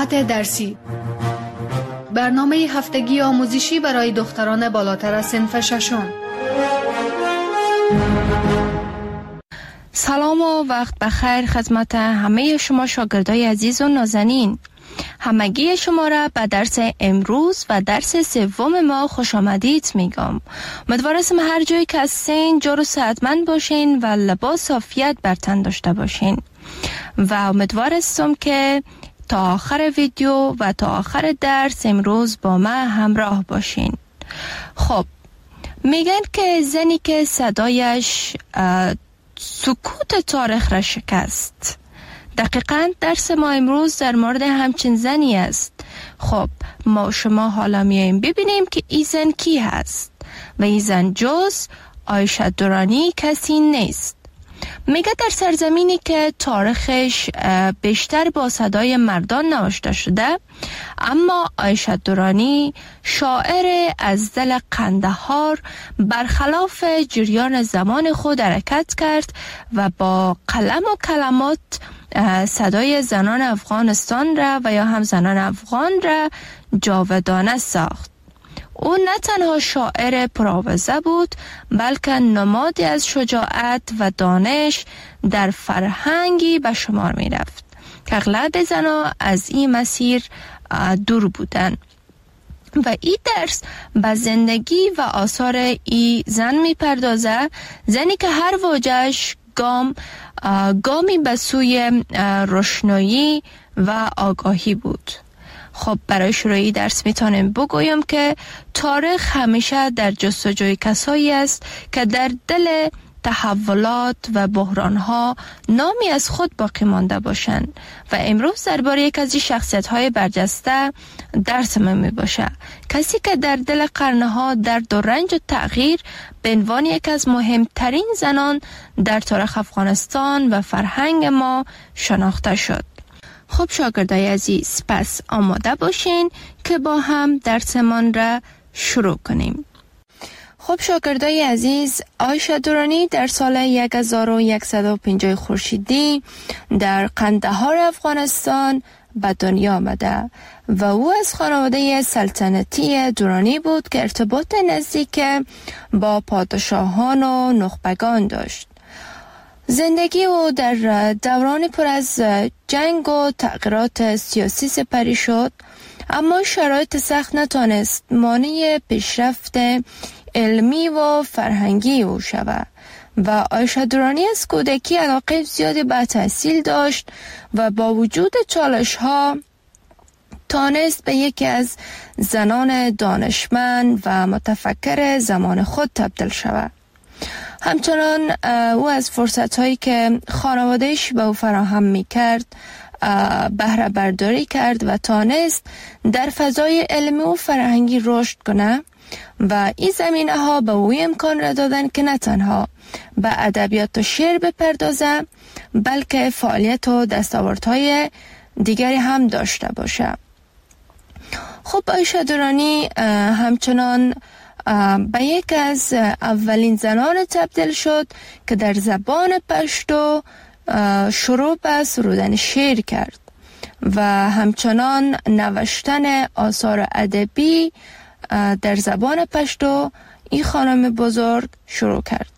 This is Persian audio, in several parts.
ساعت درسی، برنامه هفتگی آموزشی برای دختران بالاتر از صنف ششم. سلام و وقت بخیر خدمت همه شما شاگردای عزیز و نازنین. همگی شما را به درس امروز و درس سوم ما خوش آمدید میگم. امیدوارم هر جایی که هستین جور و صحتمند باشین و لباس عافیت بر تن داشته باشین و امیدوارم که تا آخر ویدیو و تا آخر درس امروز با من همراه باشین. خب، میگن که زنی که صدایش سکوت تاریخ را شکست. دقیقاً درس ما امروز در مورد همچین زنی است. خب، ما شما حالا میاییم ببینیم که این زن کی هست و این زن جز عایشه درانی کسی نیست. میگه در سرزمینی که تاریخش بیشتر با صدای مردان نوشته شده، اما عایشه درانی شاعر از دل قندهار برخلاف جریان زمان خود حرکت کرد و با قلم و کلمات صدای زنان افغانستان را و یا هم زنان افغان را جاودانه ساخت. او نه تنها شاعر پرآوازه بود، بلکه نمادی از شجاعت و دانش در فرهنگی به شمار می رفت که اغلب زنان از این مسیر دور بودند. و این درس به زندگی و آثار این زن می پردازه، زنی که هر واژه‌اش گامی به سوی روشنایی و آگاهی بود. خب، برای شروع درس میتونم بگویم که تاریخ همیشه در جستجوی کسایی است که در دل تحولات و بحرانها نامی از خود باقی مانده باشند و امروز درباره یک از این شخصیت‌های برجسته درس ما میباشه. کسی که در دل قرنها درد و رنج و تغییر به عنوان یک از مهمترین زنان در تاریخ افغانستان و فرهنگ ما شناخته شد. خب شاگردای عزیز، پس آماده باشین که با هم درسمان را شروع کنیم. خب شاگردای عزیز، عایشه درانی در سال 1150 خورشیدی در قندهار افغانستان به دنیا آمده و او از خانواده سلطنتی درانی بود که ارتباط نزدیک با پادشاهان و نخبگان داشت. زندگی او در دوران پر از جنگ و تغییرات سیاسی سپری شد، اما شرایط سخت نتانست مانع پیشرفت علمی و فرهنگی او شود و عایشه درانی از کودکی علاقه زیادی به تحصیل داشت و با وجود چالش ها تانست به یکی از زنان دانشمند و متفکر زمان خود تبدیل شود. همچنان او از فرصت‌هایی که خانواده‌اش به او فراهم می‌کرد بهره برداری کرد و تانست در فضای علمی و فرهنگی رشد کنه و این زمینه‌ها به او امکان را دادن که نه تنها به ادبیات و شعر بپردازه، بلکه فعالیت و دستاوردهای دیگری هم داشته باشه. خب عایشه درانی همچنان به یک از اولین زنان تبدیل شد که در زبان پشتو شروع به سرودن شعر کرد و همچنان نوشتن آثار ادبی در زبان پشتو این خانم بزرگ شروع کرد.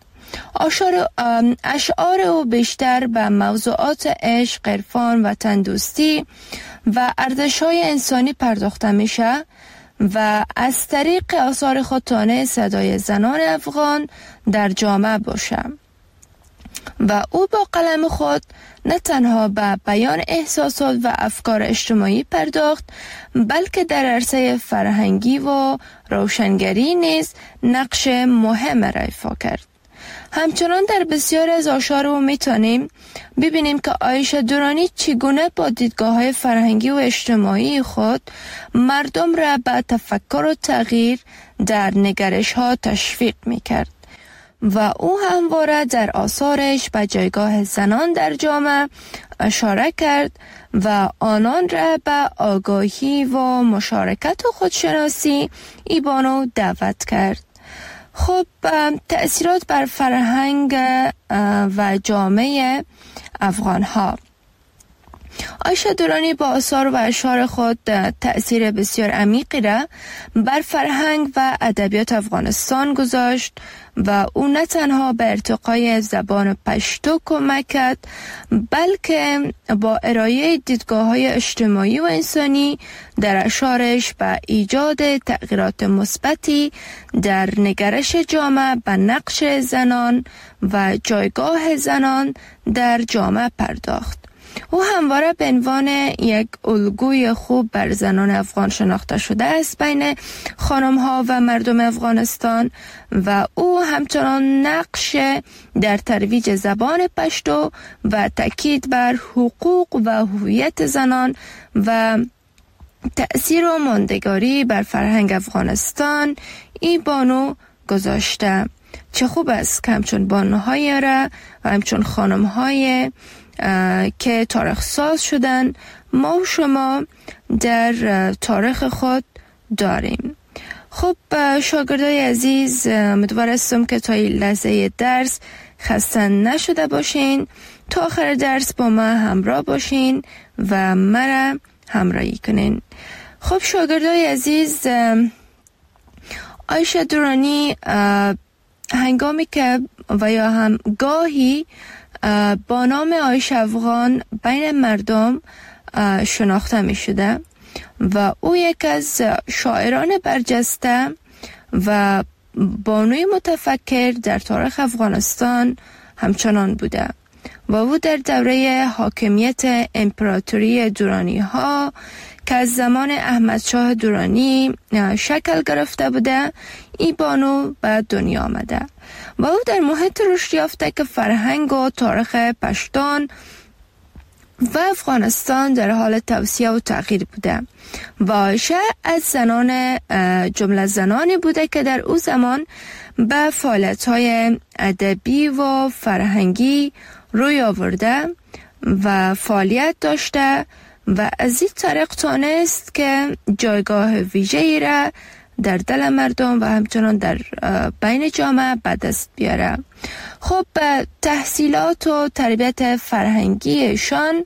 اشعار او بیشتر به موضوعات عشق، عرفان و تندوستی و ارزش‌های انسانی پرداخته میشه و از طریق آثار خود تانست صدای زنان افغان در جامعه باشه و او با قلم خود نه تنها به بیان احساسات و افکار اجتماعی پرداخت، بلکه در عرصه فرهنگی و روشنگری نیز نقش مهم را ایفا کرد. همچنان در بسیار از آثار او میتونیم ببینیم که عایشه درانی چگونه با دیدگاه‌های فرهنگی و اجتماعی خود مردم را به تفکر و تغییر در نگرش‌ها تشویق میکرد و او همواره در آثارش به جایگاه زنان در جامعه اشاره کرد و آنان را به آگاهی و مشارکت و خودشناسی ایبانو دعوت کرد. خب، تأثیرات بر فرهنگ و جامعه افغان ها. عایشه درانی با آثار و اشعار خود تأثیر بسیار عمیقی را بر فرهنگ و ادبیات افغانستان گذاشت و او نه تنها به ارتقای زبان پشتو کمک کرد، بلکه با ارائه دیدگاه‌های اجتماعی و انسانی در اشعارش به ایجاد تغییرات مثبتی در نگرش جامعه به نقش زنان و جایگاه زنان در جامعه پرداخت. او همواره به عنوان یک الگوی خوب بر زنان افغان شناخته شده است بین خانم‌ها و مردم افغانستان و او همچنان نقش در ترویج زبان پشتو و تاکید بر حقوق و هویت زنان و تأثیر و ماندگاری بر فرهنگ افغانستان ای بانو گذاشته. چه خوب است که همچون بانوهای را و همچون خانم‌های که تاریخ ساز شدن ما و شما در تاریخ خود داریم. خب شاگردای عزیز، امیدوار هستم که تا این لحظه درس خسته نشده باشین، تا آخر درس با ما همراه باشین و مرا همراهی کنین. خب شاگردای عزیز، عایشه درانی هنگامی که و یا هم گاهی با نام عایشه افغان بین مردم شناخته می شده و او یک از شاعران برجسته و بانوی متفکر در تاریخ افغانستان همچنان بوده و او در دوره حاکمیت امپراتوری درانی ها که از زمان احمد شاه درانی شکل گرفته بوده ای بانو به دنیا آمده و او در محیط رشد یافته که فرهنگ و تاریخ پشتون و افغانستان در حال توسعه و تغییر بوده و عایشه از زنان جمله زنانی بوده که در او زمان به فعالیت‌های ادبی و فرهنگی روی آورده و فعالیت داشته و از این طریق تانست که جایگاه ویژه‌ای را در دل مردم و همچنان در بین جامعه به دست بیاره. خب تحصیلات و تربیت فرهنگیشان،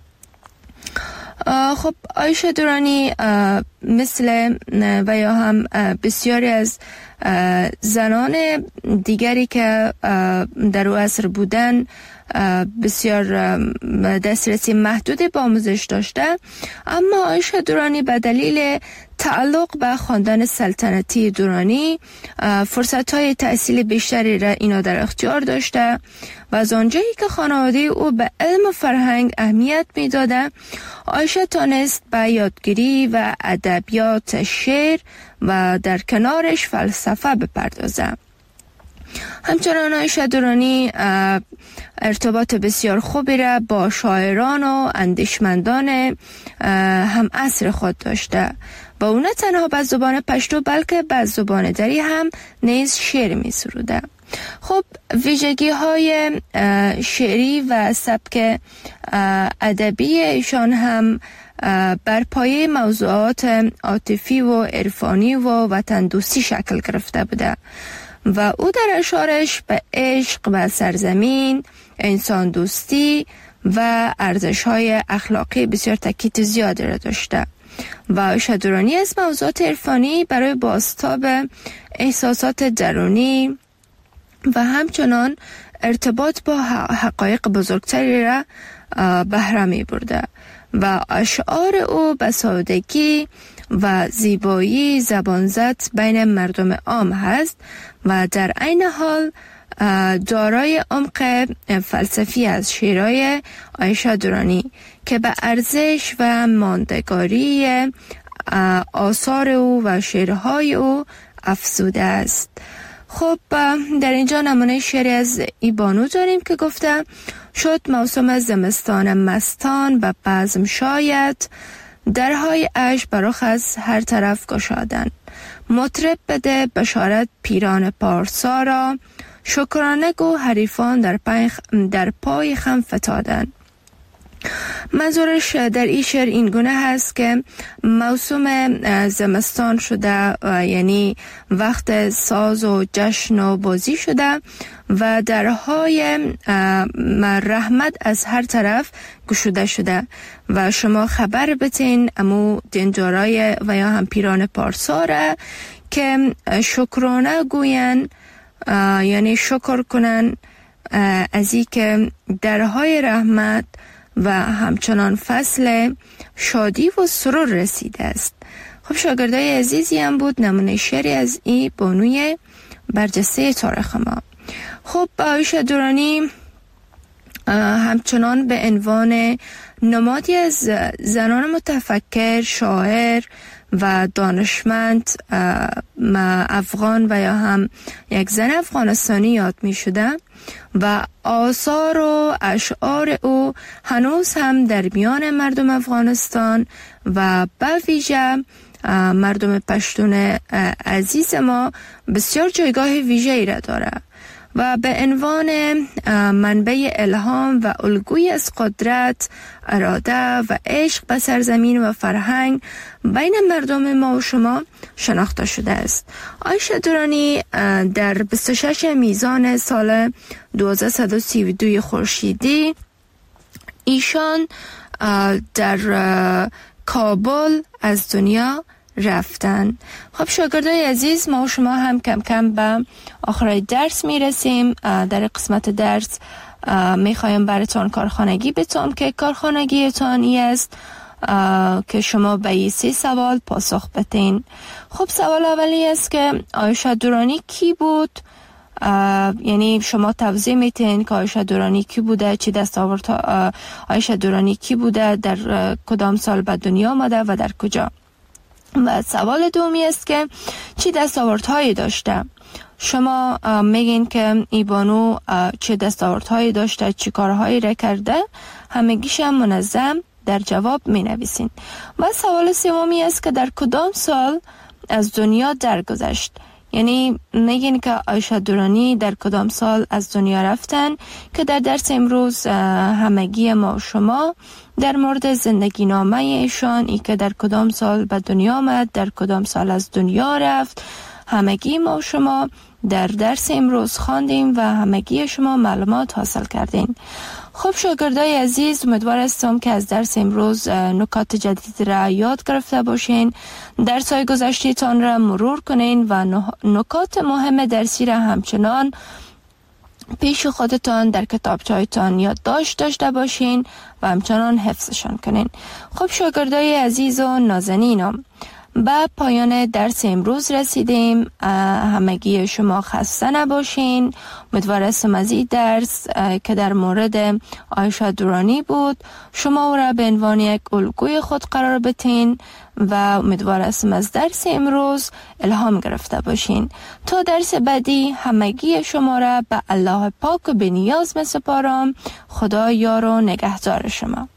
خب عایشه درانی مثل و یا هم بسیاری از زنان دیگری که در او عصر بودن بسیار دسترسی محدودی به آموزش داشته، اما عایشه درانی به دلیل تعلق به خاندان سلطنتی درانی فرصت‌های تحصیل بیشتری را اینا در اختیار داشته و از آنجایی که خانواده او به علم و فرهنگ اهمیت می‌داده، عایشه تانست به یادگیری و ادبیات شعر و در کنارش فلسفه بپردازه. همچنان عایشه درانی ارتباط بسیار خوبی را با شاعران و اندیشمندان هم عصر خود داشته و او نه تنها به زبان پشتو بلکه به زبان دری هم نیز شعر می سروده. خب ویژگی های شعری و سبک ادبی ایشان هم بر پایه موضوعات عاطفی و عرفانی و وطن دوستی شکل گرفته بوده و او در اشعارش به عشق و سرزمین، انسان دوستی و ارزش‌های اخلاقی بسیار تاکید زیادی را داشته و عایشه درانی از موضوعات عرفانی برای بازتاب احساسات درونی و همچنان ارتباط با حقایق بزرگتری را بهره می برده و اشعار او به سادگی و زیبایی زبانزد بین مردم عام هست و در عین حال دارای عمق فلسفی از شعرهای عایشه درانی که به ارزش و ماندگاری آثار او و شعرهای او افزوده است. خب در اینجا نمونه شعری از ای بانو داریم که گفته: شد موسم زمستان مستان و بزم شاید، درهای عشق برخ از هر طرف گشادن. مطرب بده بشارت پیران پارسا را، شکرانه گو حریفان در پای خم فتادن. منظورش در این شعر این گونه هست که موسم زمستان شده، یعنی وقت ساز و جشن و بازی شده و درهای رحمت از هر طرف گشوده شده و شما خبر بتین امو دیندارای و یا هم پیران پارسا که شکرانه گوین، یعنی شکر کنن از این که درهای رحمت و همچنان فصل شادی و سرور رسیده است. خب شاگردای عزیزی هم بود نمونه شعری از این بانوی برجسته تاریخ ما. خب عایشه درانی همچنان به عنوان نمادی از زنان متفکر، شاعر و دانشمند افغان و یا هم یک زن افغانستانی یاد می شده و آثار و اشعار او هنوز هم در میان مردم افغانستان و به ویژه مردم پشتون عزیز ما بسیار جایگاه ویژه‌ای را داره و به عنوان منبع الهام و الگوی از قدرت، اراده و عشق به سرزمین و فرهنگ بین مردم ما و شما شناخته شده است. عایشه درانی در 26 میزان سال 1232 خورشیدی ایشان در کابل از دنیا رفتن. خب شاگردای عزیز، ما و شما هم کم کم به آخرای درس میرسیم. در قسمت درس میخوایم براتون کارخانگی بتون که کارخانگیتان ای است که شما به این 3 سوال پاسخ بدین. خب سوال اولی است که عایشه درانی کی بود؟ یعنی شما توضیح میتین که عایشه درانی کی بوده، چی دستاورد عایشه درانی کی بوده، در کدام سال به دنیا آمده و در کجا. و سوال دومی است که چی دستاوردهایی داشته؟ شما میگین که ای بانو چه دستاوردهایی داشته، چی کارهایی را کرده، همگیش هم منظم در جواب می نویسین. و سوال سومی است که در کدام سال از دنیا درگذشت؟ یعنی میگین که عایشه درانی در کدام سال از دنیا رفتن که در درس امروز همگی ما و شما در مورد زندگی نامه ایشان، ای که در کدام سال به دنیا آمد، در کدام سال از دنیا رفت، همگی ما و شما در درس امروز خواندیم و همگی شما معلومات حاصل کردین. خب شاگردای عزیز، امیدوار هستم که از درس امروز نکات جدید را یاد گرفته باشین، درس‌های گذشته‌تان را مرور کنین و نکات مهم درسی را همچنان پیش خودتان در کتابچه‌تان یادداشت داشته باشین و همچنان حفظشان کنین. خب شاگردای عزیز و نازنینم، به پایان درس امروز رسیدیم. همگی شما خسته نباشین. امیدوار هستم از این درس که در مورد عایشه درانی بود شما او را به عنوان یک الگوی خود قرار بدین و امیدوار هستم از درس امروز الهام گرفته باشین. تا درس بعدی همگی شما را به الله پاک و به نیاز می‌سپارم. خدا یار و نگهدار شما.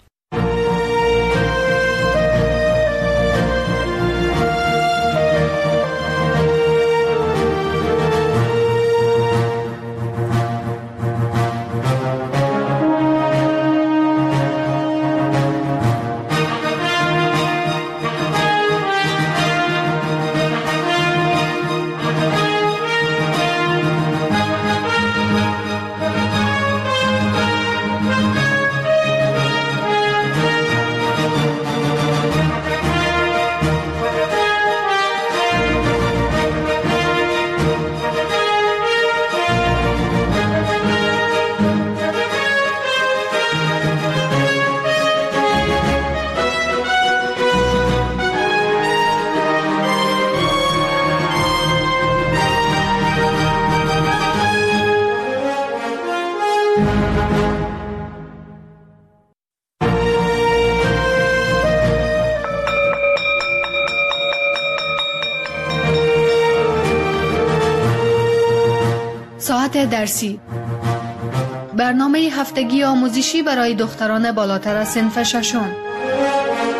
ساعت درسی، برنامه هفتگی آموزشی برای دختران بالاتر از صنف ششم.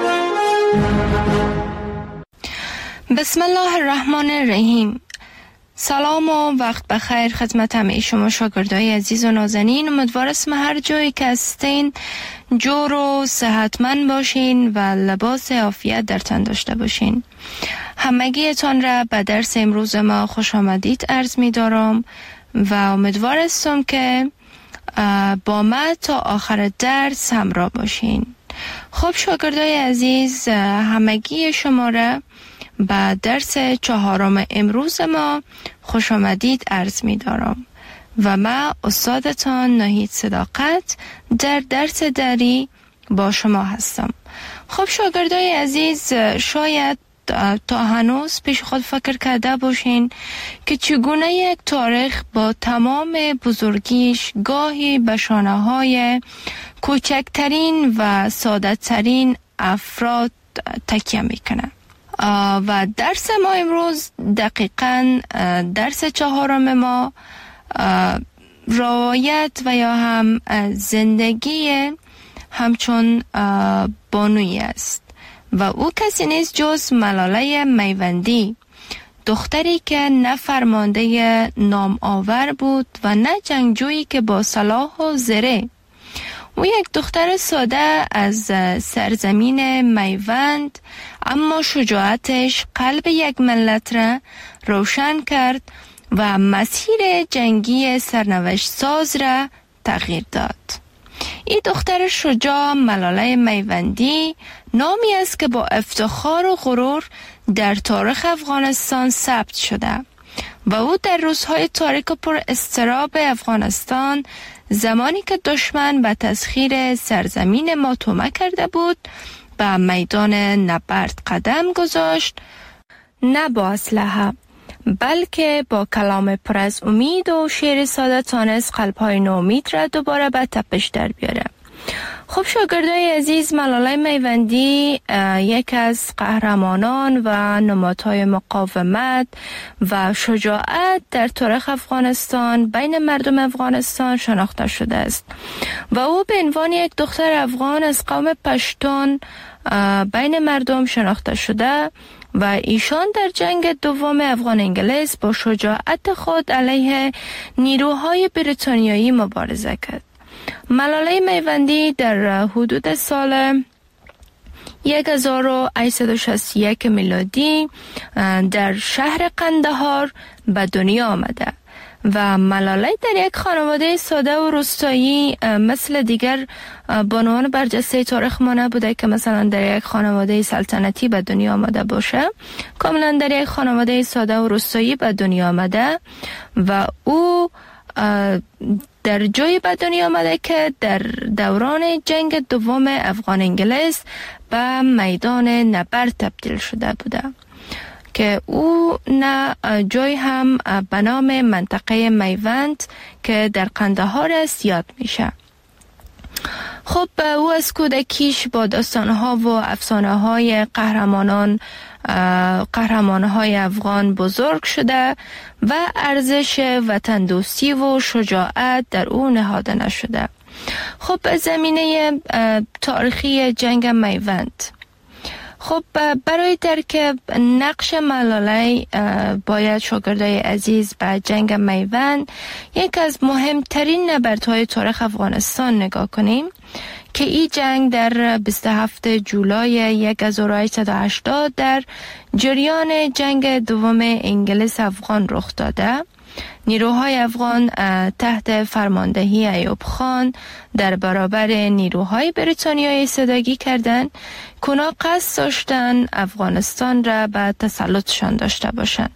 بسم الله الرحمن الرحیم. سلام و وقت بخیر خدمت همه شما شاگردای عزیز و نازنین. امیدوارم هر جایی که هستین جور و صحتمند باشین و لباس عافیت در تن داشته باشین. همگیتان را به درس امروز ما خوش آمدید عرض می دارم و امیدوارم که با ما تا آخر درس همراه باشین. خب شاگردای عزیز، همگی شما را به درس 4 امروز ما خوش آمدید عرض می دارم و من استادتان ناهید صداقت در درس دری با شما هستم. خب شاگردای عزیز، شاید تا هنوز پیش خود فکر کرده باشین که چگونه یک تاریخ با تمام بزرگیش گاهی به شانه‌های کوچکترین و ساده‌ترین افراد تکیه میکنه. و درس ما امروز دقیقاً درس 4 ما روایت و یا هم زندگی همچون بانویی است و او کسی نیست جز ملاله میوندی، دختری که نه فرمانده نام آور بود و نه جنگجویی که با سلاح و زره. او یک دختر ساده از سرزمین میوند، اما شجاعتش قلب یک ملت را روشن کرد و مسیر جنگی سرنوشت ساز را تغییر داد. این دختر شجاع ملاله میوندی نامی است که با افتخار و غرور در تاریخ افغانستان ثبت شده و او در روزهای تاریک و پر اضطراب افغانستان، زمانی که دشمن به تسخیر سرزمین ما طمع کرده بود، به میدان نبرد قدم گذاشت، نه با اسلحه بلکه با کلام پر از امید و شعر ساده تانست قلب‌های نومید را دوباره به تپش در بیاره. خب شاگردای عزیز، ملاله میوندی یک از قهرمانان و نمادهای مقاومت و شجاعت در تاریخ افغانستان بین مردم افغانستان شناخته شده است و او به عنوان یک دختر افغان از قوم پشتون بین مردم شناخته شده و ایشان در جنگ دوم افغان انگلیس با شجاعت خود علیه نیروهای بریتانیایی مبارزه کرد. ملاله میوندی در حدود سال 1861 میلادی در شهر قندهار به دنیا آمده و ملاله در یک خانواده ساده و روستایی مثل دیگر بانوان برجسته تاریخ ما نبوده که مثلا در یک خانواده سلطنتی به دنیا آمده باشه. کاملا در یک خانواده ساده و روستایی به دنیا آمده و او در جایی به دنیا آمده که در دوران جنگ دوم افغان انگلیس به میدان نبرد تبدیل شده بوده که او نه جای هم به نام منطقه میوند که در قندهار است یاد میشه. خب او از کودکیش با داستانها و افسانه‌های قهرمان‌های افغان بزرگ شده و ارزش وطن دوستی و شجاعت در او نهاده نشده. خب زمینه تاریخی جنگ میوند. خب برای درک نقش ملاله باید شاگردای عزیز به جنگ میوند، یک از مهمترین نبردهای تاریخ افغانستان نگاه کنیم که این جنگ در 27 جولای 1880 در جریان جنگ دوم انگلیس افغان رخ داده. نیروهای افغان تحت فرماندهی ایوب خان در برابر نیروهای بریتانیایی ایستادگی کردند که اونا قصد داشتن افغانستان را به تسلطشان داشته باشند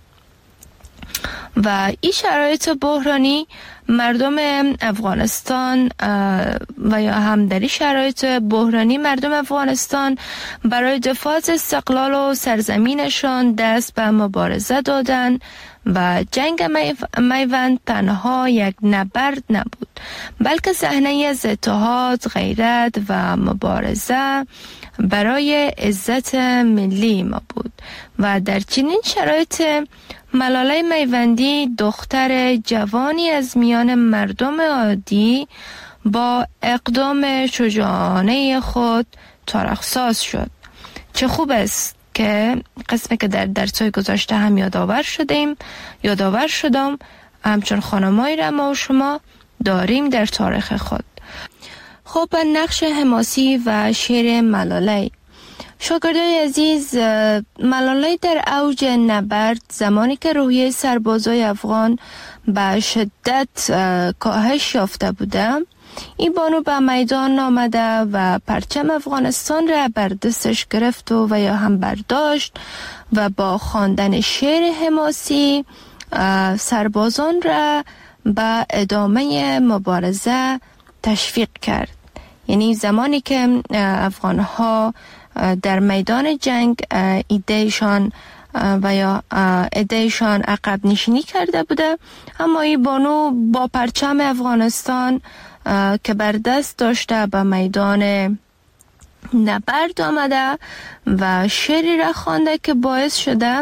و این شرایط بحرانی مردم افغانستان و یا هم در این شرایط بحرانی مردم افغانستان برای دفاع از استقلال و سرزمینشان دست به مبارزه دادند و جنگ میوند تنها یک نبرد نبود بلکه صحنه‌ای از اتحاد، غیرت و مبارزه برای عزت ملی ما بود و در چنین شرایط ملاله میوندی دختر جوانی از میان مردم عادی با اقدام شجاعانه خود تاریخ ساز شد. چه خوب است که قسمی که در درس‌های گذشته هم یادآور شدم همچون خانمایی را ما و شما داریم در تاریخ خود. خب نقش حماسی و شعر ملاله. شاگردای عزیز، ملاله در اوج نبرد زمانی که روحیه سربازای افغان به شدت کاهش یافته بوده، این بانو به میدان آمده و پرچم افغانستان را بر دستش گرفت و یا هم برداشت و با خواندن شعر حماسی سربازان را به ادامه مبارزه تشویق کرد. یعنی زمانی که افغانها در میدان جنگ ایدهشان و یا ایدهشان عقب نشینی کرده بوده، اما این بانو با پرچم افغانستان که بر دست داشته به میدان نبرد آمده و شعری را خوانده که باعث شده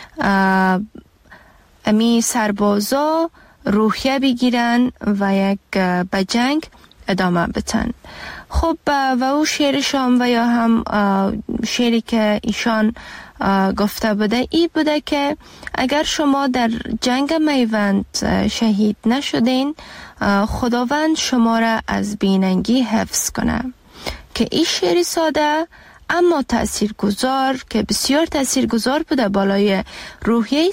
امی سربازا روحیه بگیرن و یک به جنگ ادامه بتن. خب و او شعرشان و یا هم شعری که ایشان گفته بوده ای بوده که اگر شما در جنگ میوند شهید نشدین، خداوند شما را از بیننگی حفظ کنه. که این شعری ساده اما تاثیرگذار که بسیار تاثیرگذار بوده بالای روحیه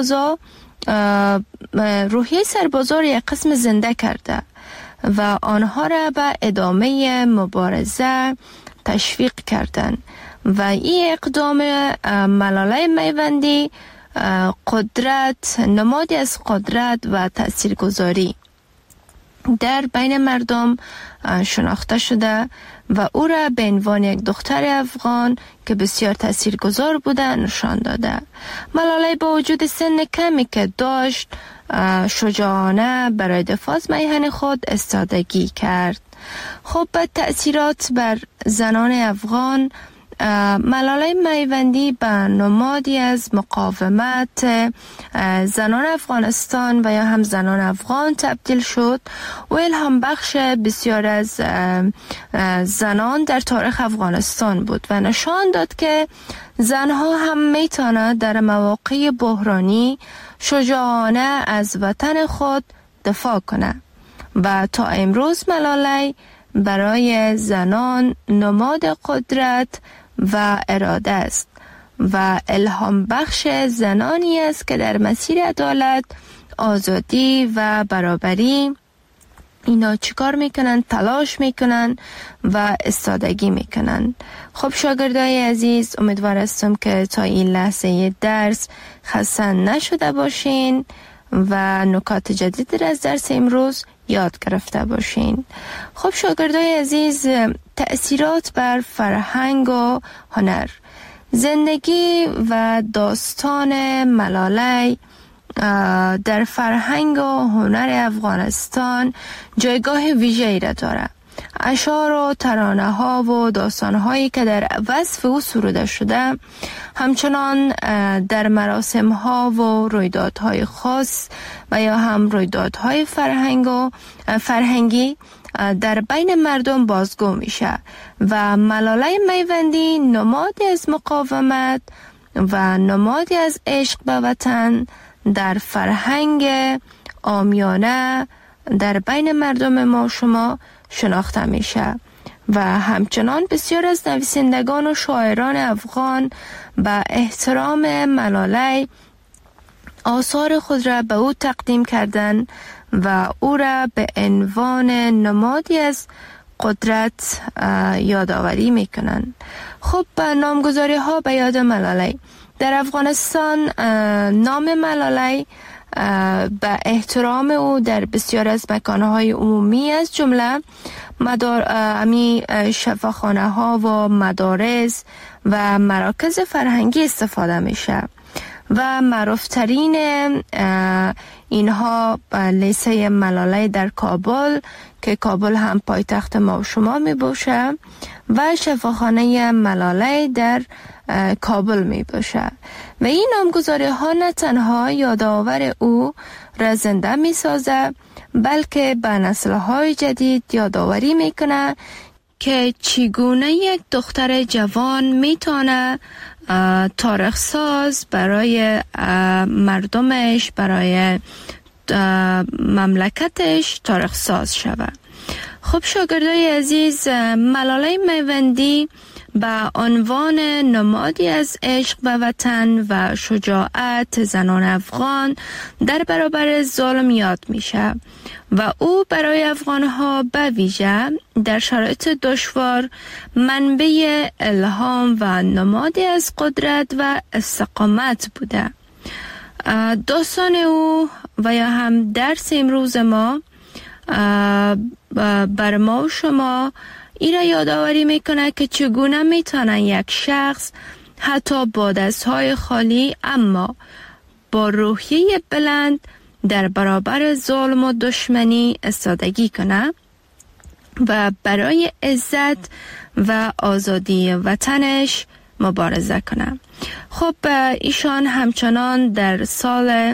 سربازا را یک قسم زنده کرده و آنها را به ادامه مبارزه تشویق کردند و این اقدام ملاله میوندی نمادی از قدرت و تاثیرگذاری در بین مردم شناخته شده و او را به عنوان یک دختر افغان که بسیار تاثیرگذار بوده نشان داده. ملاله با وجود سن کمی که داشت شجاعانه برای دفاع از میهن خود استادگی کرد. خب به تأثیرات بر زنان افغان، ملاله میوندی به نمادی از مقاومت زنان افغانستان و یا هم زنان افغان تبدیل شد و الهام بخش بسیار از زنان در تاریخ افغانستان بود و نشان داد که زنها هم میتونه در مواقع بحرانی شجاعانه از وطن خود دفاع کنه و تا امروز ملاله برای زنان نماد قدرت و اراده است و الهام بخش زنانی است که در مسیر عدالت، آزادی و برابری اینا چیکار میکنن؟ تلاش میکنن و استادگی میکنن. خب شاگردای عزیز، امیدوار هستم که تا این لحظه درس خسته نشده باشین و نکات جدید از درس امروز یاد گرفته باشین. خب شاگردای عزیز، تأثیرات بر فرهنگ و هنر. زندگی و داستان ملاله در فرهنگ و هنر افغانستان جایگاه ویژه‌ای را دارد. اشعار و ترانه ها و داستان هایی که در وصف او سروده شده همچنان در مراسم ها و رویدادهای خاص و یا هم رویدادهای فرهنگی در بین مردم بازگو میشه و ملاله میوندی نمادی از مقاومت و نمادی از عشق به وطن در فرهنگ عامیانه در بین مردم ما شما شناخته میشه و همچنان بسیار از نویسندگان و شاعران افغان به احترام ملاله آثار خود را به او تقدیم کردند و او را به عنوان نمادی از قدرت یادآوری میکنند. خب نامگذاری ها به یاد ملاله. در افغانستان نام ملاله به احترام او در بسیار از مکانهای عمومی از جمله شفاخانه ها و مدارس و مراکز فرهنگی استفاده میشه و معروفترین اینها لیسه ملاله در کابل که کابل هم پایتخت ما و شما می باشه و شفاخانه ملاله در کابل می باشه و این نامگذاری ها نه تنها یادآور او را زنده می سازه بلکه به نسل های جدید یادآوری می کنه که چگونه یک دختر جوان می تونه تاریخ ساز برای مردمش، برای مملکتش تاریخ ساز شود. خب شاگردای عزیز، ملاله میوندی با عنوان نمادی از عشق به وطن و شجاعت زنان افغان در برابر ظلم یاد میشه و او برای افغانها به ویژه در شرایط دشوار منبع الهام و نمادی از قدرت و استقامت بوده. داستان او و یا هم درس امروز ما بر ما و شما ای را یادآوری میکنه که چگونه میتونه یک شخص حتی با دستهای خالی اما با روحیه بلند در برابر ظلم و دشمنی ایستادگی کنه و برای عزت و آزادی وطنش مبارزه کنه. خب ایشان همچنان در سال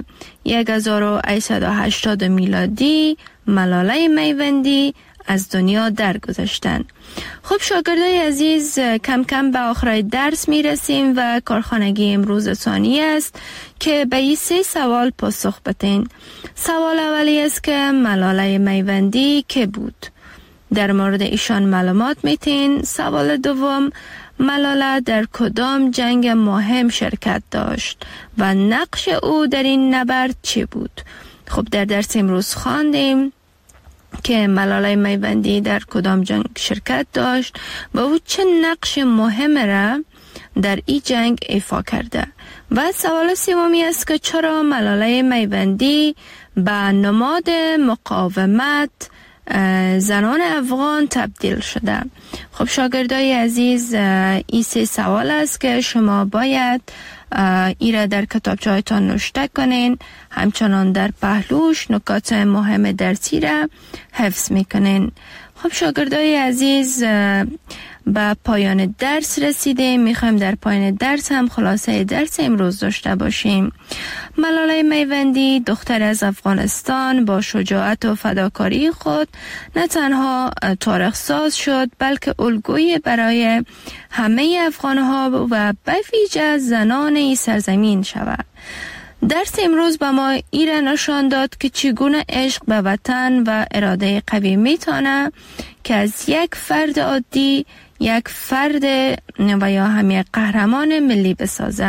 1880 میلادی ملاله میوندی از دنیا درگذشتند. خب شاگردای عزیز، کم کم به آخر درس می رسیم و کارخانگی امروز ثانی است که به این 3 سوال پاسخ بدین. سوال اولی است که ملاله میوندی که بود؟ در مورد ایشان معلومات میتین. سوال دوم، ملاله در کدام جنگ مهم شرکت داشت و نقش او در این نبرد چی بود؟ خب در درس امروز خواندیم که ملاله میوندی در کدام جنگ شرکت داشت و او چه نقش مهم را در این جنگ ایفا کرده. و سوال سومی است که چرا ملاله میوندی به نماد مقاومت زنان افغان تبدیل شده؟ خب شاگردای عزیز، این 3 سوال است که شما باید ایره در کتابچه هایتان نوشته کنین، همچنان در پهلوش نکات مهم درسی را حفظ میکنین. خب شاگردای عزیز، به پایان درس رسیده. میخوایم در پایان درس هم خلاصه درس امروز داشته باشیم. ملاله میوندی دختر از افغانستان با شجاعت و فداکاری خود نه تنها تاریخ ساز شد بلکه الگویی برای همه افغانها و به ویژه زنان این سرزمین شود. درس امروز به ما ایره نشان داد که چگونه عشق به وطن و اراده قوی میتونه که از یک فرد عادی یک فرد و یا هم یک قهرمان ملی بسازه.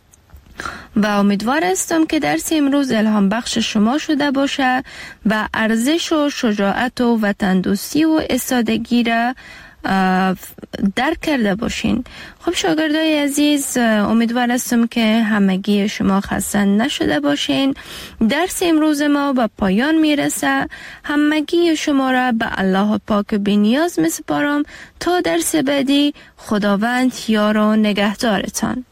و امیدوار هستم که درس امروز الهام بخش شما شده باشه و ارزش و شجاعت و وطن دوستی و ایستادگی را درک کرده باشین. خب شاگردای عزیز، امیدوار هستم که همگی شما خسته نشده باشین. درس امروز ما به پایان میرسه. همگی شما را به الله پاک بی‌نیاز میسپارم تا درس بعدی. خداوند یار و نگهدارتان.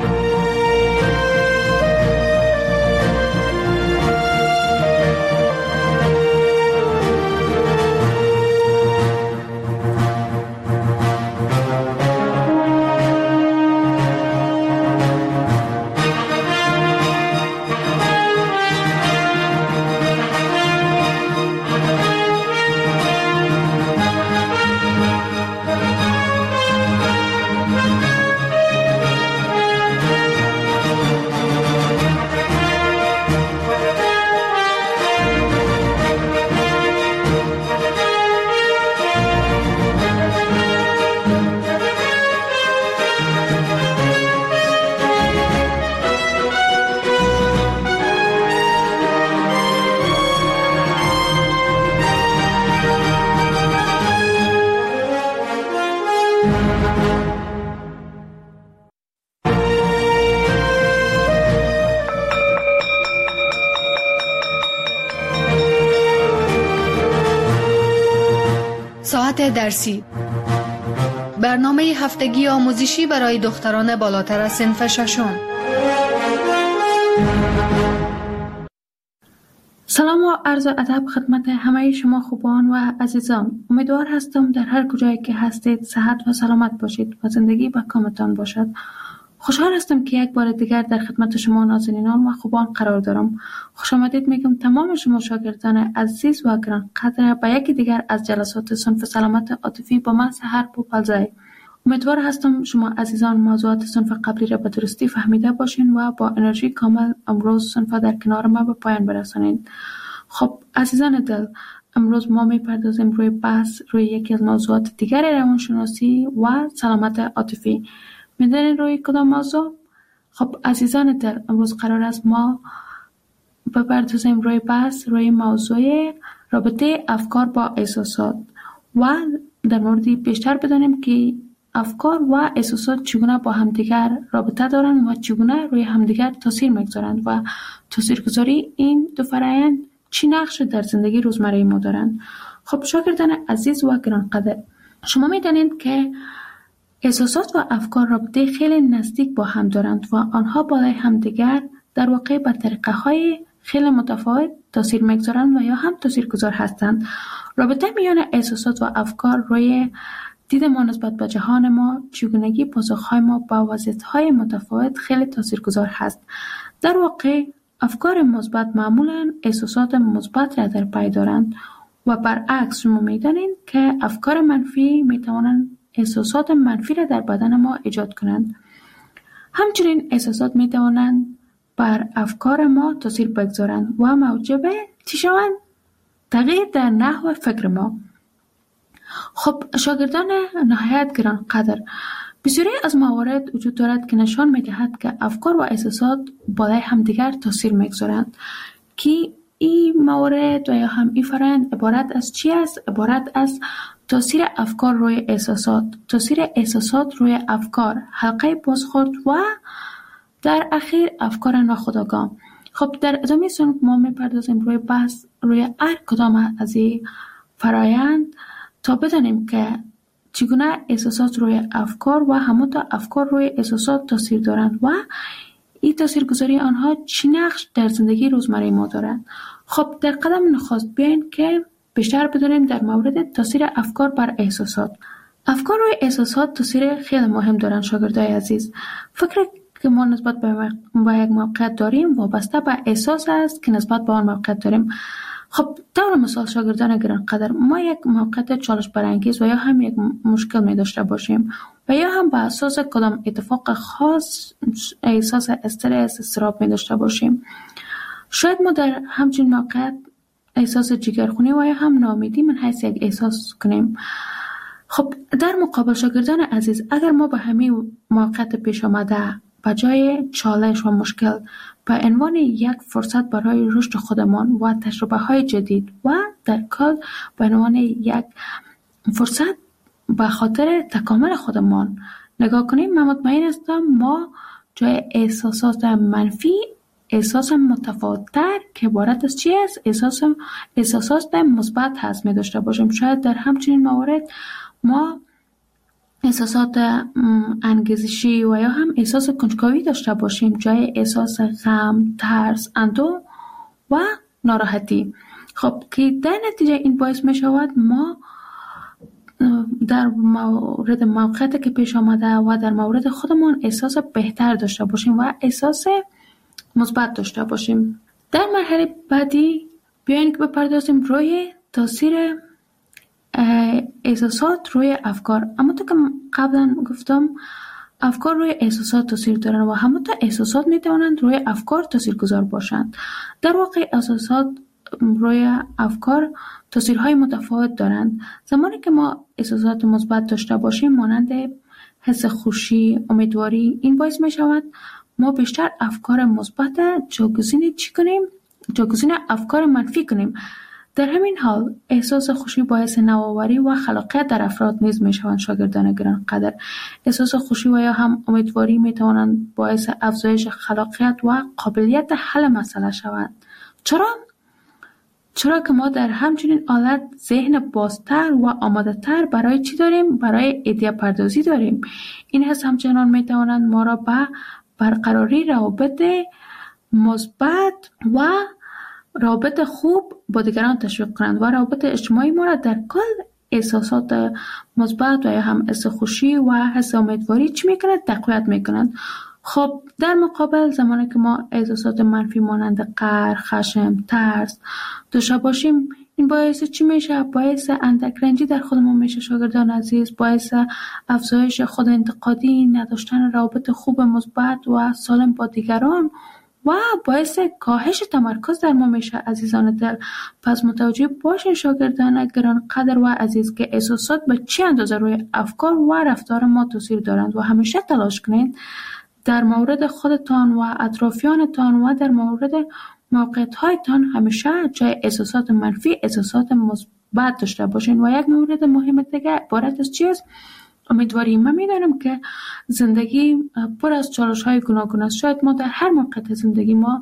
ساعت درسی، برنامه هفتگی آموزشی برای دختران بالاتر از صنف ششم. سلام و عرض ادب خدمت همه شما خوبان و عزیزان. امیدوار هستم در هر کجایی که هستید صحت و سلامت باشید و زندگی به کامتان باشد. خوشحال هستم که یک بار دیگر در خدمت شما نازنینان و خوبان قرار دارم. خوش آمدید میگم تمام شما شاگردان عزیز و گران قدر به یکی دیگر از جلسات صنف سلامت عاطفی با من سحر بوپلزای. امیدوار هستم شما عزیزان موضوعات صنف قبلی را به درستی فهمیده باشین و با انرژی کامل امروز صنف در کنار ما به پایان برسانید. خب عزیزان دل، امروز ما میپردازیم روی بحث روی یکی از موضوعات دیگر روانشناسی و سلامت عاطفی. میدونین روی کدام موضوع؟ خب عزیزان دل، امروز قرار است ما بپردازیم روی بحث روی موضوع رابطه افکار با احساسات و در موردی بیشتر بدانیم که افکار و احساسات چگونه با همدیگر رابطه دارند و چگونه روی همدیگر تاثیر میگذارند و تاثیرگذاری این دو فرآیند چی نقش در زندگی روزمره ما دارند. خب شاگردان عزیز و گرانقدر، شما میدانید که احساسات و افکار رابطه خیلی نزدیک با هم دارند و آنها بالای همدیگر در واقع به طریقه‌های خیلی متفاوت تاثیر میگذارند و یا هم تاثیرگذار هستند. رابطه میان احساسات و افکار روی دید ما نسبت به جهان ما، چگونگی پاسخهای ما با وضعیت‌های متفاوت خیلی تاثیرگذار هست. در واقع افکار مثبت معمولاً احساسات مثبت را در پی دارند و برعکس شما می‌دانید که افکار منفی می‌توانند احساسات منفی را در بدن ما ایجاد کنند. همچنین احساسات می‌توانند بر افکار ما تاثیر بگذارند و موجب تغییر در نحو فکر ما. خب شاگردان نهایت گرانقدر، بسیاری از موارد وجود دارد که نشان می‌دهد که افکار و احساسات بالای همدیگر تاثیر می‌گذارند. که این موارد و یا هم این فرآیند عبارت از چی است؟ عبارت از تاثیر افکار روی احساسات، تاثیر احساسات روی افکار، حلقه بازخورد و در اخیر افکار ناخودآگاه. خب در ادامه صنف ما می‌پردازیم روی بحث روی هر کدام از این فرآیند تا بدانیم که چگونه احساسات روی افکار و همانطور افکار روی احساسات تاثیر دارند و این تاثیرگذاری آنها چی نقش در زندگی روزمره ما دارند. خب در قدم نخست بیاین که بیشتر بدونیم در مورد تاثیر افکار بر احساسات. افکار روی احساسات تاثیر خیلی مهم دارند شاگردای عزیز. فکر که ما نسبت به یک موقعیت داریم وابسته به احساس است که نسبت به آن موقعیت داریم. خب طور مثال شاگردان گرانقدر، ما یک موقعیت چالش برانگیز و یا هم یک مشکل می داشته باشیم و یا هم به اساس کدام اتفاق خاص احساس استرس، اضطراب می داشته باشیم. شاید ما در همچین موقعیت احساس جگرخونی و یا هم ناامیدی من حیث یک احساس کنیم. خب در مقابل شاگردان عزیز، اگر ما به همین موقعیت پیش آمده به جای چالش و مشکل به عنوان یک فرصت برای رشد خودمان و تجربه های جدید و در کل به عنوان یک فرصت به خاطر تکامل خودمان نگاه کنیم، من مطمئن هستم ما جای احساسات منفی احساس متفاوت‌تر که عبارت از چی است؟ احساسات مثبت هست می داشته باشیم. شاید در همچنین موارد ما احساسات انگیزشی و یا هم احساس کنجکاوی داشته باشیم جای احساس غم، ترس، اندوه و ناراحتی. خب که در نتیجه این باعث می شود ما در مورد موقعیتی که پیش آمده و در مورد خودمون احساس بهتر داشته باشیم و احساس مثبت داشته باشیم. در مرحله بعدی بیاین که بپردازیم روی تاثیر احساسات روی افکار. اما تو که قبلا گفتم افکار روی احساسات تاثیر دارن و همونطور احساسات میتوانند روی افکار تاثیرگذار باشند. در واقع احساسات روی افکار تاثیرهای متفاوت دارند. زمانی که ما احساسات مثبت داشته باشیم مانند حس خوشی، امیدواری، این باعث می شود ما بیشتر افکار مثبت جایگزین چی کنیم؟ جایگزین افکار منفی کنیم. در همین حال احساس خوشی باعث نوآوری و خلاقیت در افراد نیز میشوند. شاگردان گرانقدر، احساس خوشی و یا هم امیدواری میتوانند باعث افزایش خلاقیت و قابلیت حل مسئله شوند. چرا که ما در همچنین حالت ذهن بازتر و آماده تر برای چی داریم؟ برای ایده پردازی داریم. این حس همچنان میتوانند ما را به برقراری روابط مثبت و روابط خوب با دیگران تشویق کنند و روابط اجتماعی ما را در کل احساسات مثبت و یا هم حس خوشی و حس امیدواری چی میکنند؟ تقویت میکنند. خب در مقابل زمانی که ما احساسات منفی مانند قهر، خشم، ترس داشته باشیم، این باعث چی میشه؟ باعث اندک رنجی در خود ما میشه شاگردان عزیز، باعث افزایش خود انتقادی، نداشتن روابط خوب مثبت و سالم با دیگران و باعث کاهش تمرکز در ما میشه عزیزان دل. پس متوجه باشین شاگردان گران قدر و عزیز که احساسات به چه اندازه روی افکار و رفتار ما تاثیر دارند و همیشه تلاش کنید در مورد خودتان و اطرافیانتان و در مورد موقعیت‌هایتان همیشه جای احساسات منفی احساسات مثبت داشته باشین. و یک مورد مهم دیگه عبارت از چیست؟ امیدواریم. من میدانم که زندگی پر از چالش‌های گوناگون است. شاید ما در هر موقعیت زندگی ما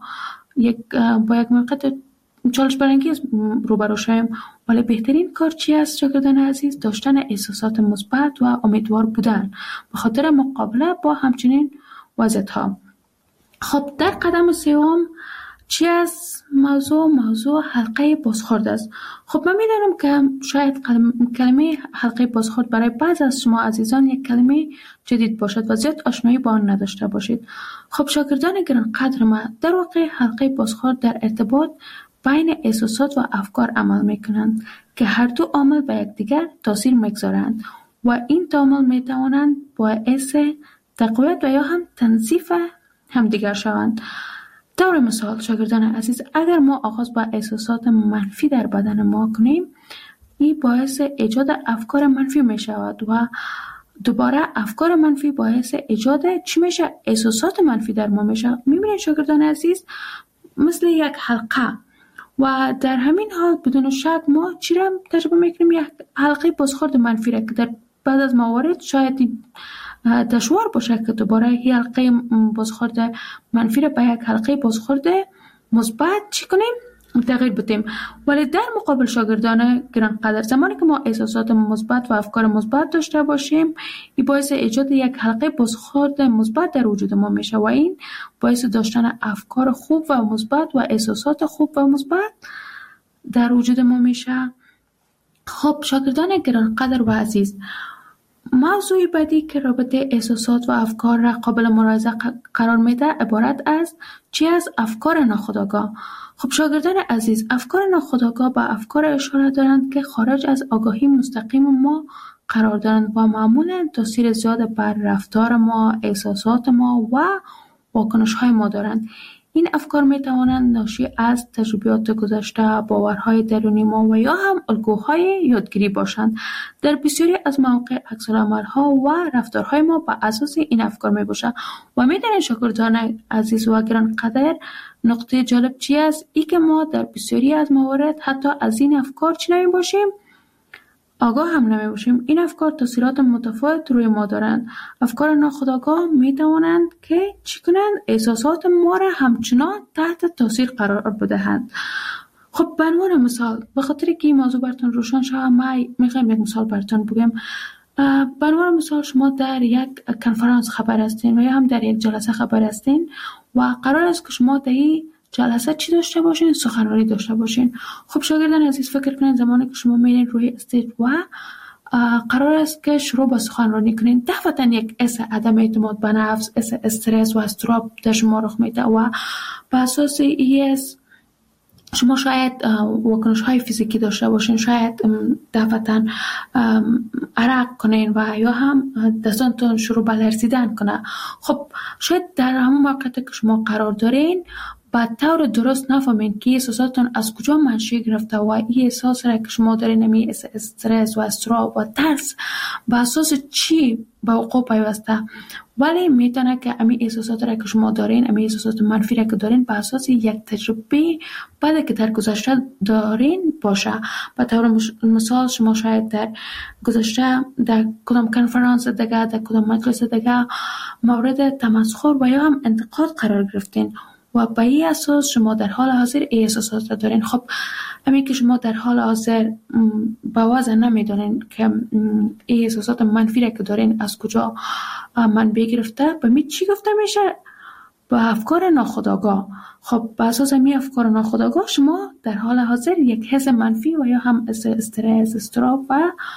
با یک موقعیت چالش برانگیز روبرو شویم، ولی بهترین کار چی است شاگردان عزیز؟ داشتن احساسات مثبت و امیدوار بودن به خاطر مقابله با همچنین وضعیت‌ها. خب در قدم سوم چی است؟ موضوع حلقه بازخورد است. خب من میدانم که شاید کلمه حلقه بازخورد برای بعض از شما عزیزان یک کلمه جدید باشد و زیاد آشنایی با آن نداشته باشید. خب شاگردان گران قدر من، در واقع حلقه بازخورد در ارتباط بین احساسات و افکار عمل میکنند که هر دو عامل به یکدیگر تاثیر میگذارند و این دو عامل میتوانند باعث تقویت و یا هم تنظیف همدیگر شوند. طور مثال شاگردان عزیز، اگر ما آغاز با احساسات منفی در بدن ما کنیم، این باعث ایجاد افکار منفی می شود و دوباره افکار منفی باعث ایجاد چی میشه؟ احساسات منفی در ما میشه. میبینید شاگردان عزیز مثل یک حلقه و در همین حال بدون شک ما چی را تجربه میکنیم؟ یک حلقه بازخورد منفی را که در بعض از موارد شاید دشوار باشه که دوباره این حلقه بازخورد منفی را به یک حلقه بازخورد مثبت چی کنیم؟ تغییر بدیم. ولی در مقابل شاگردان گران قدر، زمانی که ما احساسات مثبت و افکار مثبت داشته باشیم، این باعث ایجاد یک حلقه بازخورد مثبت در وجود ما میشه و این باعث داشتن افکار خوب و مثبت و احساسات خوب و مثبت در وجود ما میشه. خب شاگردان گران قدر و عزیز، موضوع بعدی که رابطه احساسات و افکار را قابل ملاحظه قرار میده عبارت از چی از افکار ناخودآگاه. خب شاگردان عزیز، افکار ناخودآگاه به افکار اشاره دارند که خارج از آگاهی مستقیم ما قرار دارند و معمولا تاثیر زیاد بر رفتار ما، احساسات ما و واکنش های ما دارند. این افکار می توانند ناشی از تجربیات گذشته، باورهای درونی ما و یا هم الگوهای یادگیری باشند. در بسیاری از مواقع عکس‌العمل‌ها و رفتارهای ما بر اساس این افکار می باشند. و می دانید شاگردان عزیز و گران قدر، نقطه جالب چی است؟ ای که ما در بسیاری از موارد حتی از این افکار چی نمی باشیم؟ آگاه هم نمی باشیم. این افکار تاثیرات متفاوت روی ما دارند. افکار ناخودآگاه می توانند که چی کنند؟ احساسات ما را همچنان تحت تاثیر قرار بدهند. خب به عنوان مثال، به خاطر که این موضوع براتون روشن شد، من میخوام یک مثال براتون بگم. به عنوان مثال، شما در یک کنفرانس خبر هستین و یا هم در یک جلسه خبر هستین و قرار است که شما در این جلسه چی داشته باشین؟ سخنرانی داشته باشین. خب شاگردان عزیز، فکر کنین زمانی که شما میرین روی استیج و قرار است که شروع با سخنرانی کنین، دفعتا یک حس عدم اعتماد به نفس، حس استرس و اضطراب در شما رخ میده و به اساس این شما شاید واکنش‌های فیزیکی داشته باشین، شاید دفعتاً عرق کنین و یا هم دستانتون شروع به لرزیدن کنه. خب شاید در همون موقعیت که شما قرار دارین با طور درست نفهمین که احساساتتون از کجا منشأ گرفته و این احساس را که شما دارین، همین استرس و اضطراب و ترس به اساس چی به وقوع پیوسته. ولی میتونه که همین احساسات را که شما دارین، همین احساسات منفی را که دارین، به اساس یک تجربه بعد که در گذشته دارین باشه. به طور مثال شما شاید در گذشته در کدام کنفرانس دیگه، در کدام مجلس دیگه مورد تمسخر و یا هم انتقاد قرار گرفتین و به این اساس شما در حال حاضر این احساسات را دارین. خب همین که شما در حال حاضر با وضع نمیدونین که این احساسات منفی را که دارین از کجا منبع گرفته، به می چی گفته میشه؟ با افکار ناخودآگاه. خب به اساس همین افکار ناخودآگاه شما در حال حاضر یک حس منفی و یا هم استرس، اضطراب و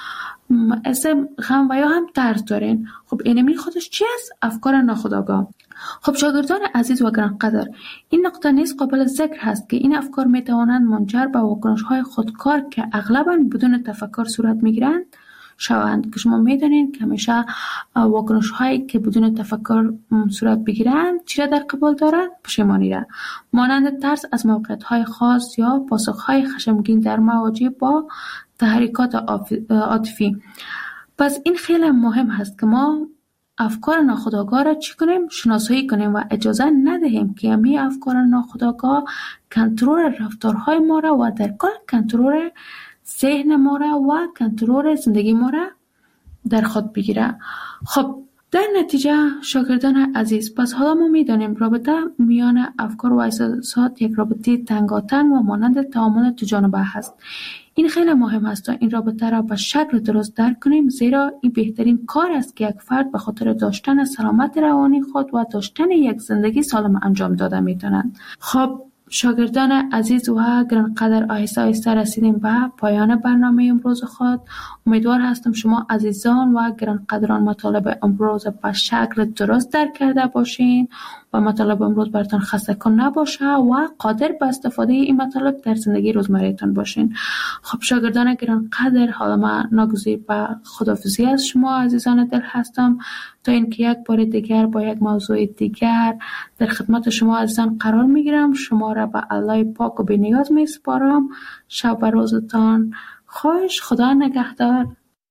حس غم و یا هم ترس دارین. خب اینمی خودش چی است؟ افکار ناخودآگاه. خب شاگردان عزیز و گرانقدر، این نقطه نیز قابل ذکر هست که این افکار می توانند منجر به واکنش‌های خودکار که اغلباً بدون تفکر صورت می‌گیرند شوند، که شما می‌دانید که همیشه واکنش‌هایی که بدون تفکر صورت بگیرند چی را در قبال دارند؟ پشیمانی را، مانند ترس از موقعیت‌های خاص یا پاسخ‌های خشمگین در مواجه با تحریکات عاطفی. پس این خیلی مهم هست که ما افکار ناخودآگاه را چی کنیم؟ شناسایی کنیم و اجازه ندهیم که همین افکار ناخودآگاه کنترل رفتارهای ما را و در کل کنترل ذهن ما را و کنترل زندگی ما را در خود بگیره. خب در نتیجه شاگردان عزیز، پس حالا ما میدانیم رابطه میان افکار و احساسات یک رابطه تنگاتنگ و مانند تعامل دو جانبه هست. این خیلی مهم است تا این رابطه را به شکل درست درک کنیم، زیرا این بهترین کار است که یک فرد به خاطر داشتن سلامت روانی خود و داشتن یک زندگی سالم انجام داده میتونند. خب شاگردان عزیز و گرانقدر، آهسته آهسته رسیدیم به پایان برنامه امروز خود. امیدوار هستم شما عزیزان و گرانقدران مطالب امروز به شکل درست درک کرده باشین و مطالب امروز براتون خسته کن نباشه و قادر به استفاده این مطالب در زندگی روزمره‌تان باشین. خب شاگردان گرانقدر، حالا من ناگزیر به خداحافظی از شما عزیزان دل هستم تا اینکه یک بار دیگر با یک موضوع دیگر در خدمت شما عزیزان قرار میگیرم. شما را به الله پاک و بی‌نیاز میسپارم. شب و روزتان خوش. خدا نگهدار.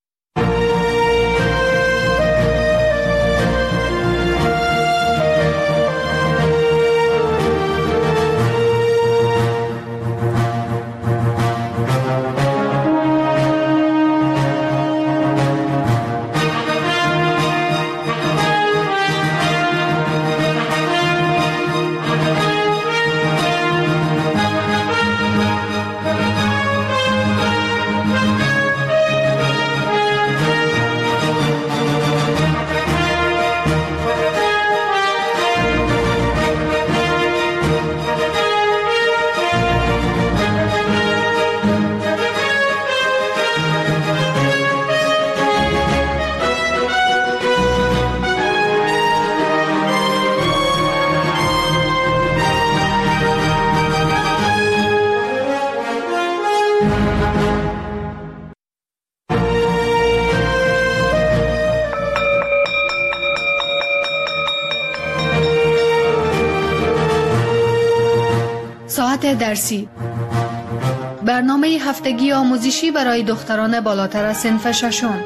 ساعت درسی، برنامه هفتگی آموزشی برای دختران بالاتر از صنف ششم.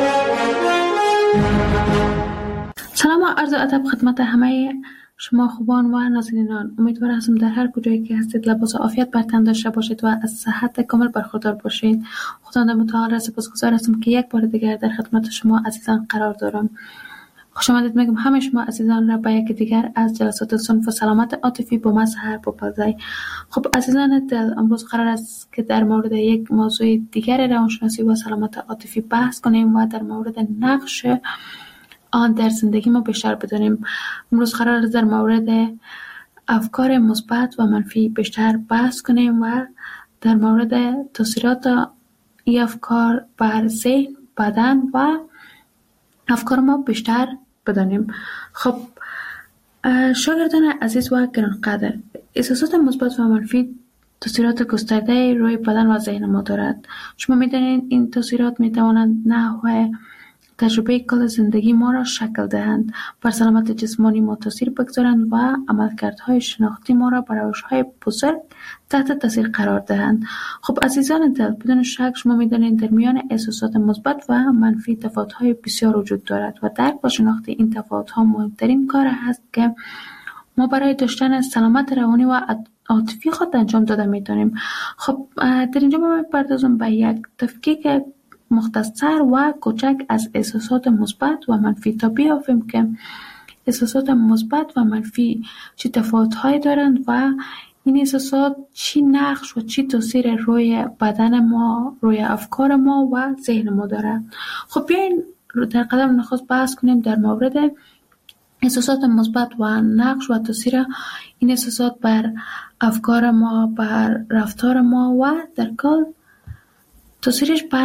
سلام و عرض ادب خدمت همه شما خوبان و نازنینان. امیدوار هستم در هر کجایی که هستید لباس عافیت بر تن داشته باشید و از صحت کامل برخوردار باشید. خداوند متعال را سپاسگزار هستم که یک بار دیگر در خدمت شما عزیزان قرار دارم. خوش آمدید میگم همه شما عزیزان را به یک دیگر از جلسات صنف سلامت عاطفی با مظهر بپذیرید. خب عزیزان دل، امروز قرار است که در مورد یک موضوع دیگر روانشناسی و سلامت عاطفی بحث کنیم و در مورد نقش آن در زندگی ما بیشتر بدانیم. امروز قرار است در مورد افکار مثبت و منفی بیشتر بحث کنیم و در مورد تاثیرات این افکار بر ذهن، بدن و افکار ما بیشتر بدانیم. خب شاگردان عزیز و گرانقدر، احساسات مثبت و منفی تاثیرات گسترده روی بدن و ذهن ما دارد. شما می‌دانید این تاثیرات می‌توانند نحو تجربه کل زندگی ما را شکل دهند، بر سلامت جسمانی ما تاثیر بگذارند و عملکردهای شناختی ما را بر روش‌های بزرگ تحت تاثیر قرار دهند. خب عزیزان دل، بدون شک شما می‌دانید در میان احساسات مثبت و منفی تفاوت‌های بسیار وجود دارد و درک و شناخت این تفاوت‌ها مهمترین کار است که ما برای داشتن سلامت روانی و عاطفی خود انجام داده می‌توانیم. خب در اینجا ما می‌پردازم به یک تفکیک مختصر و کوچک از احساسات مثبت و منفی تا بیافیم که احساسات مثبت و منفی چه تفاوت‌هایی دارند و این احساسات چی نقش و چی تاثیر روی بدن ما، روی افکار ما و ذهن ما دارند. خب بیاین در قدم نخست بحث کنیم در مورد احساسات مثبت و نقش و تاثیر این احساسات بر افکار ما، بر رفتار ما و در کل تاثیرش بر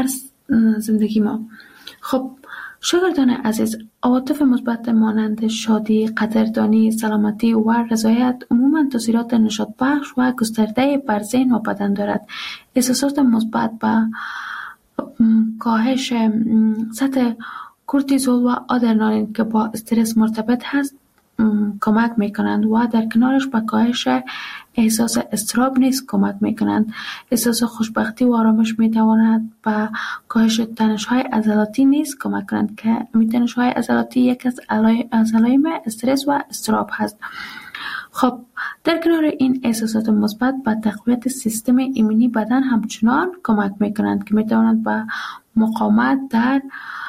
زندگی ما. خب شاگردان عزیز، عواطف مثبت مانند شادی، قدردانی، سلامتی و رضایت عموماً تاثیرات نشاط بخش و گسترده بر ذهن و بدن دارد. احساسات مثبت به کاهش سطح کورتیزول و آدرنالین که با استرس مرتبط هست کمک میکنند و در کنارش به کاهش احساس اضطراب نیز کمک میکنند. احساس خوشبختی و آرامش میتواند به کاهش تنش‌های عضلاتی نیز کمک کنند که تنش‌های عضلاتی یک از علائم استرس و اضطراب هست. خب در کنار این احساسات مثبت به تقویت سیستم ایمنی بدن همچنان کمک میکنند که میتواند به مقاومت در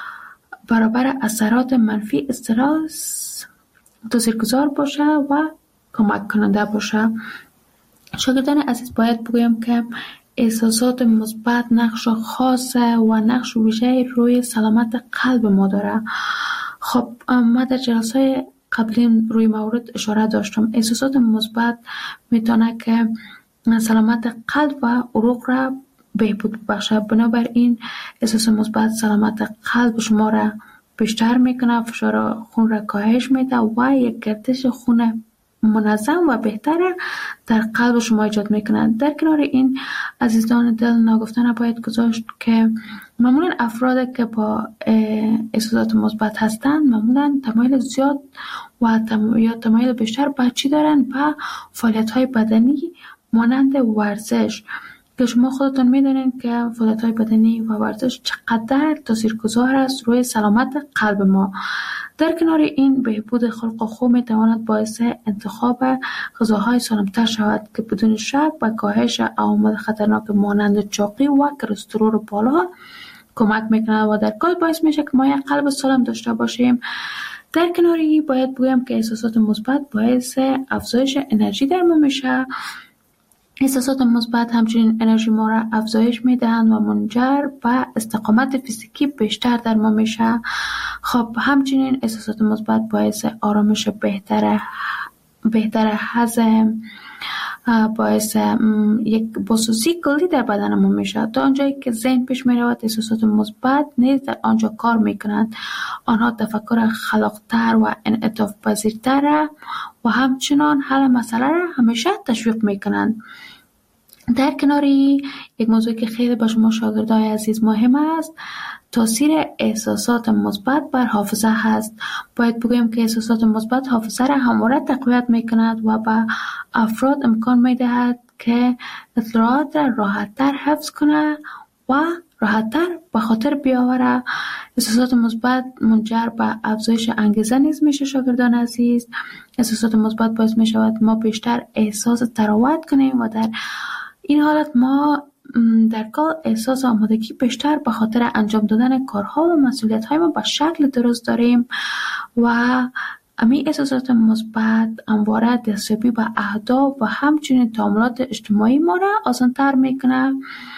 برابر اثرات منفی استرس تاثیرگذار باشه و کمک کننده باشه. شاگردان عزیز، باید بگویم که احساسات مثبت نقش خاص و نقش ویژه روی سلامت قلب ما داره. خب ما در جلسه قبلی روی مورد اشاره داشتم. احساسات مثبت میتونه که سلامت قلب و عروق را بهبود بخشه. بنابراین احساس مثبت سلامت قلب شما را بیشتر میکنه، فشار خون را کاهش میده و یک گردش خون منظم و بهتر در قلب شما ایجاد میکنه. در کنار این عزیزان دل ناگفتن باید گذاشت که معمولا افرادی که با احساسات مثبت هستند معمولا تمایل زیاد و یا تمایل بیشتر به چی دارن؟ به فعالیت های بدنی مانند ورزش، که شما خودتون میدونین که فعالیت های بدنی و ورزش چقدر تاثیرگذار است روی سلامت قلب ما. در کنار این بهبود خلق و خو میتواند باعث انتخاب غذاهای سالمتر شود که بدون شک به کاهش عوامل خطرناک مانند چاقی و کلسترول بالا کمک میکنه و در کل باعث میشه که ما یک قلب سالم داشته باشیم. در کنار این باید بگویم که احساسات مثبت باعث افزایش انرژی در ما میشه. احساسات مثبت همچنین انرژی ما را افزایش میدهند و منجر به استقامت فیزیکی بیشتر در ما میشه. خب همچنین احساسات مثبت باعث آرامش بهتر هضم، باعث یک بسوزی کلی در بدن ما میشه. تا آنجایی که ذهن پیش میرود احساسات مثبت نیز در آنجا کار میکنند. آنها تفکر خلاقتر و انعطاف پذیرتر و همچنان حل مسئله را همیشه تشویق میکنند. در کناری یک موضوع که خیلی با شما شاگردای عزیز مهم است، تاثیر احساسات مثبت بر حافظه هست. باید بگویم که احساسات مثبت حافظه را همواره تقویت میکند و به افراد امکان میدهد که اطلاعات را راحت‌تر حفظ کنه و راحت‌تر به خاطر بیاوره. احساسات مثبت منجر به افزایش انگیزه نیز میشه. شاگردان عزیز، احساسات مثبت باعث میشود ما بیشتر احساس تراوت کنیم و در این حالت ما در کار احساس آمادگی بیشتر به خاطر انجام دادن کارها و مسئولیت‌های ما به شکل درست داریم و امی احساسات مثبت همواره دستیابی به اهداف و همچنین تعاملات اجتماعی ما را آسان‌تر میکنه.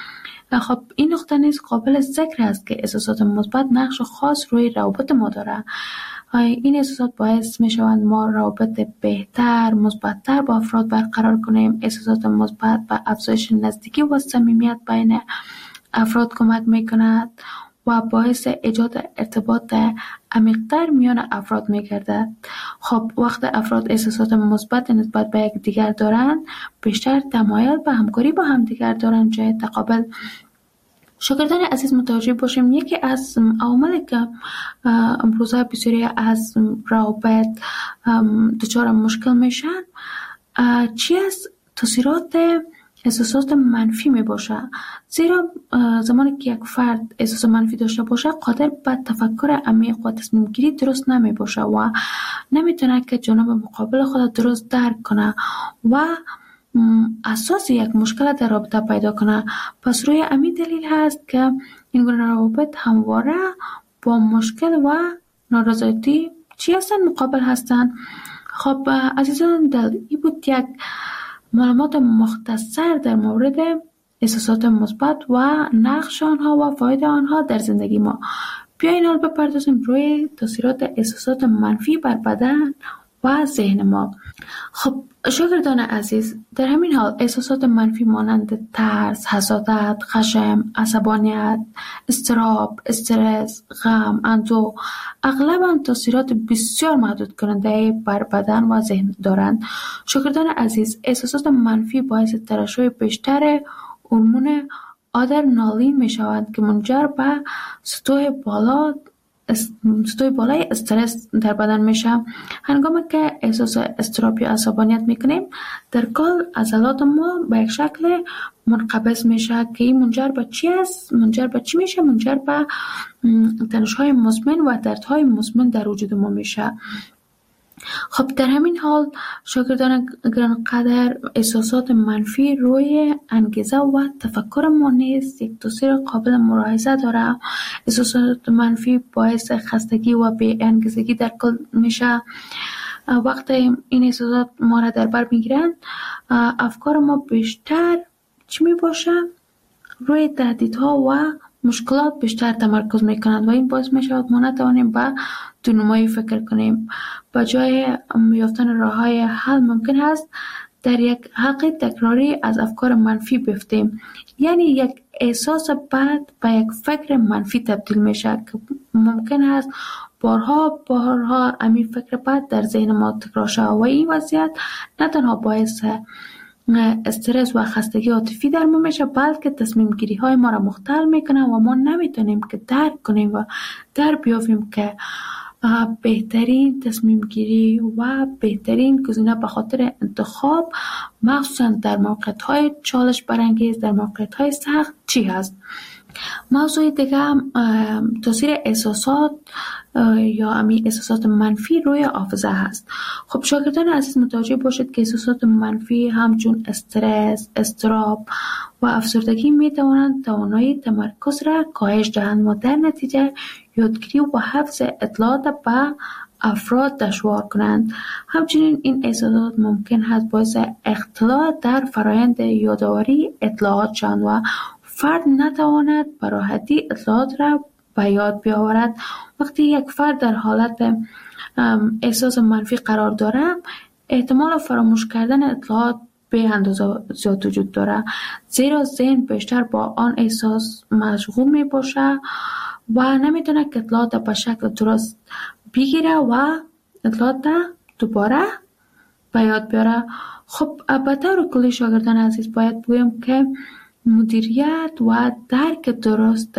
خب این نقطه نیز قابل ذکر است که احساسات مثبت نقش خاص روی روابط ما داره. این احساسات باعث می شوند ما روابط بهتر، مثبت‌تر با افراد برقرار کنیم. احساسات مثبت به افزایش نزدیکی و صمیمیت بین افراد کمک می کند و باعث ایجاد ارتباط عمیق‌تر میان افراد می گردد. خب وقت افراد احساسات مثبت نسبت به یک دیگر دارند، بیشتر تمایل به همکاری با هم دیگر دارند جای تقابل. شاگردان عزیز متوجه باشیم یکی از عواملی که امروزه بسیاری از روابط دچار مشکل میشن چی است؟ تاثیرات احساسات منفی می باشه. زیرا زمانی که یک فرد احساس منفی داشته باشه قادر به تفکر عمیق و تصمیم گیری درست نمی باشه و نمیتونه که جانب مقابل خود درست درک کنه و اساس یک مشکل در رابطه پیدا کنه. پس روی همین دلیل هست که این گونه روابط همواره با مشکل و نارضایتی چی هستن؟ مقابل هستن. خب عزیزان دل، این بود یک معلومات مختصر در مورد احساسات مثبت و نقش آنها و فایده آنها در زندگی ما. بیایید حال بپردازیم روی تاثیرات احساسات منفی بر بدن و ذهن ما. خب شاگردان عزیز، در همین حال احساسات منفی مانند ترس، حسادت، خشم، عصبانیت، اضطراب، استرس، غم، اندوه اغلباً تاثیرات بسیار محدود کننده بر بدن و ذهن دارند. شاگردان عزیز، احساسات منفی باعث ترشح بیشتر هورمون آدرنالین می شوند که منجر به سطوح بالای استرس در بدن میشه. هنگامی که احساس اضطراب یا عصبانیت میکنیم، در کل عضلات ما به یک شکل منقبض میشه که این منجر به چی است؟ منجر به تنش‌های مزمن و دردهای مزمن در وجود ما میشه. خب در همین حال شاگردان گرانقدر، احساسات منفی روی انگیزه و تفکر ما نیز یک تاثیر قابل ملاحظه داره. احساسات منفی باعث خستگی و بی انگیزگی در کل میشه. وقتی این احساسات ما را در بر میگیرن، افکار ما بیشتر چی می باشه؟ روی تهدیدها و مشکلات بیشتر تمرکز میکنند و این باعث میشود ما نتوانیم به دونمایی فکر کنیم. به جای یافتن راه‌های حل ممکن است در یک حلقه تکراری از افکار منفی بیفتیم. یعنی یک احساس بد به یک فکر منفی تبدیل میشه که ممکن است بارها همین فکر بد در ذهن ما تکرار شود و این وضعیت نه تنها باعث استرس و خستگی عاطفی در ما میشه، بلکه تصمیم گیری های ما را مختل میکنه و ما نمیتونیم که درک کنیم و در بیافیم که بهترین تصمیم گیری و بهترین گزینه به خاطر انتخاب، مخصوصا در موقعیت های چالش برانگیز، در موقعیت های سخت چی هست. موضوع دیگه هم تاثیر احساسات یا احساسات منفی روی حافظه هست. خب شاگردان عزیز متوجه باشید که احساسات منفی همچون استرس، اضطراب و افسردگی می توانند توانایی تمرکز را کاهش دهند و در نتیجه یادگیری و حفظ اطلاعات به افراد دشوار کنند. همچنین این احساسات ممکن است باعث اختلال در فرایند یادآوری اطلاعات شوند و فرد نتواند به راحتی اطلاعات را به یاد بیاورد. وقتی یک فرد در حالت احساس منفی قرار دارد، احتمال فراموش کردن اطلاعات به اندازه زیاد وجود دارد، زیرا ذهن بیشتر با آن احساس مشغول می باشه و نمیتونه که اطلاعات به شکل درست بگیره و اطلاعات دوباره به یاد بیاره. خب به طور کلی شاگردان عزیز باید بگویم که مدیریت و درک درست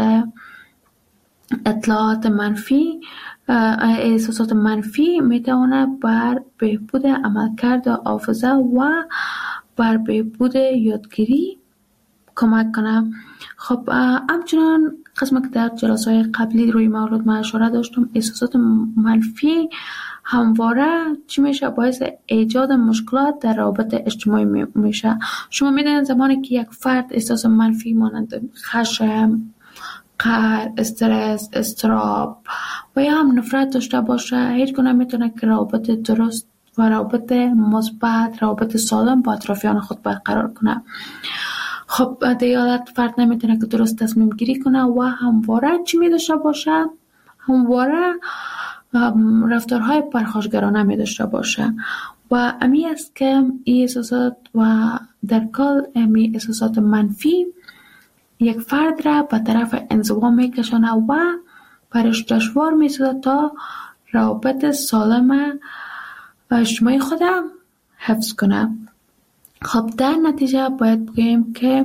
اطلاعات منفی، احساسات منفی میتواند بر بهبود عملکرد حافظه و بر بهبود یادگیری کمک کنه. خب همچنان قسمی که در جلسه‌های قبلی روی موضوع من اشاره داشتم، احساسات منفی همواره چی میشه؟ باعث ایجاد مشکلات در روابط اجتماعی میشه. شما میدونید زمانی که یک فرد احساس منفی مانند خشم، قهر، استرس، اضطراب و یا هم نفرت داشته باشه، هیچ گونه میتونه که روابط درست و روابط مثبت، روابط سالم با اطرافیان خود برقرار کنه. خب در این حالت فرد نمیتونه که درست تصمیم گیری کنه و همواره چی میداشته باشه؟ همواره رفتارهای پرخاشگرانه می داشته باشه و امی است که این احساسات و در کل امی احساسات منفی یک فرد را به طرف انزوا می کشانه و برش دشوار می سازد تا روابط سالم اجتماعی خودم حفظ کنه. خب در نتیجه باید بگیم که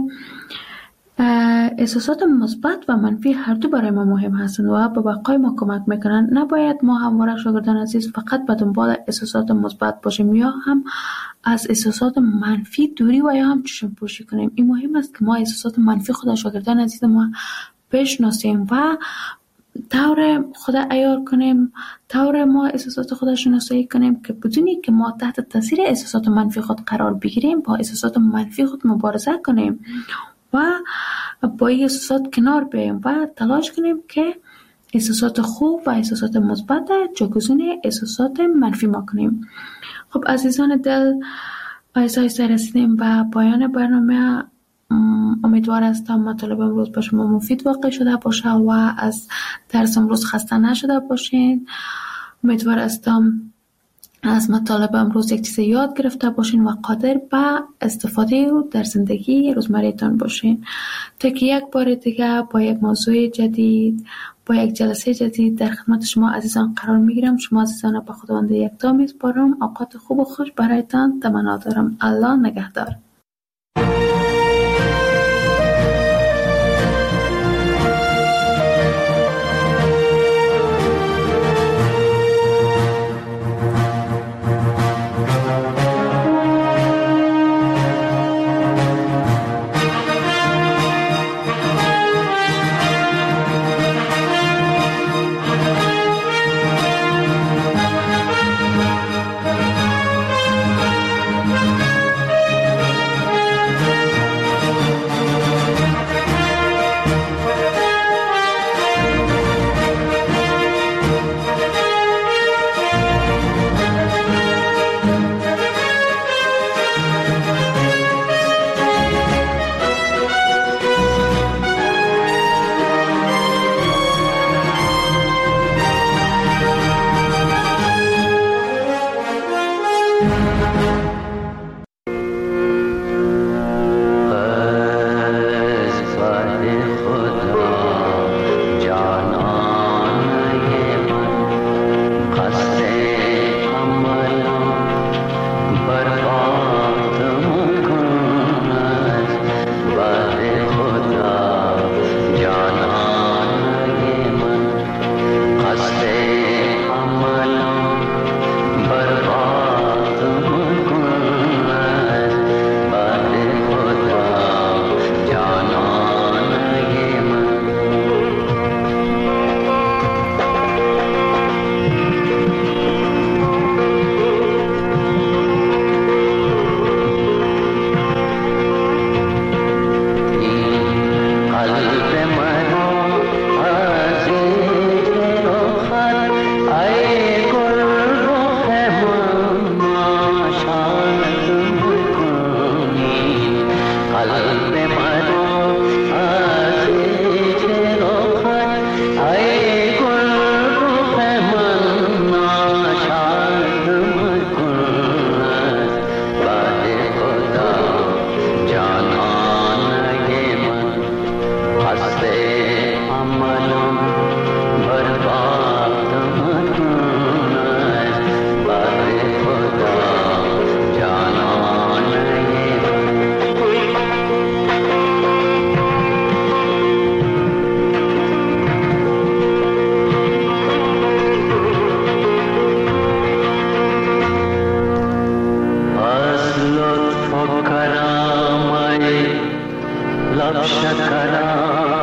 احساسات مثبت و منفی هر دو برای ما مهم هستند و به بقای ما کمک میکنند. نباید ما همواره شاگردان عزیز فقط به دنبال احساسات مثبت باشیم یا هم از احساسات منفی دوری و یا هم چشم پوشی کنیم. این مهم است که ما احساسات منفی خود شاگردان عزیز ما بشناسیم و طور خود عیار کنیم، طور ما احساسات خود شناسایی کنیم که بدونی که ما تحت تاثیر احساسات منفی خود قرار بگیریم، با احساسات منفی خود مبارزه کنیم و با این احساسات کنار بیاییم و تلاش کنیم که احساسات خوب و احساسات مثبت جایگزین احساسات منفی ما کنیم. خب عزیزان دل، آیسته رسیدیم به پایان برنامه. امیدوار هستم مطالب امروز به شما مفید واقع شده باشه و از درس امروز خسته نشده باشین. امیدوار هستم از مطالب امروز یک چیز یاد گرفته باشین و قادر به استفاده در زندگی روزمره‌تان باشین، تا که یک بار دیگه با یک موضوع جدید، با یک جلسه جدید در خدمت شما عزیزان قرار میگیرم. شما عزیزان به خداوند یکتا میسپارم. اوقات خوب و خوش برایتان تمنا دارم. الله نگهدار. लक्ष्य करा